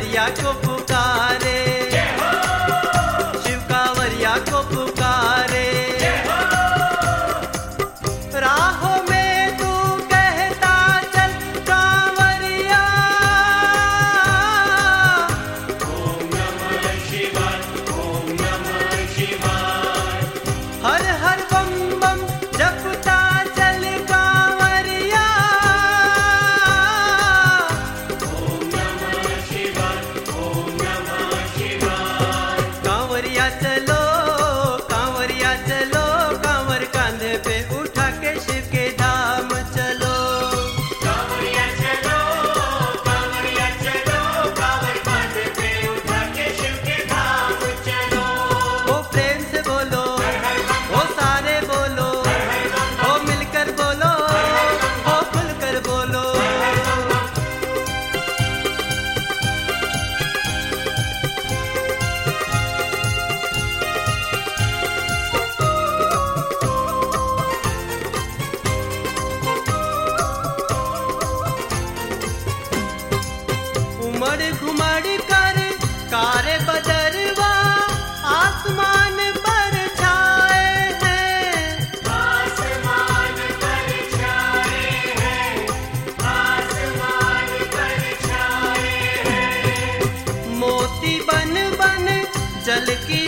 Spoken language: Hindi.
कांवरिया को पुकारे, शिव कांवरिया को पुकारे। राहों में तू कहता चल कांवरिया, ओम नमः शिवाय, ओम नमः शिवाय। हर हर बम बम जपता चल कांवरिया, ओम नमः शिवाय, ओम नमः शिवाय। कांवरिया चलो, कांवरिया चलो, कांवर कांधे पे उठा के शिव के धाम चलो। कांवरिया चलो, कांवरिया चलो, कांवर कांधे पे उठा के शिव के धाम चलो। ओ प्रेम से बोलो, ओ सारे बोलो, ओ मिलकर बोलो, ओ खुलकर बोलो। उमड़ घुमड़ कर कारे बदरवा आसमान पर छाए हैं, आसमान पर छाए हैं, आसमान पर छाए हैं। मोती बन बन जल की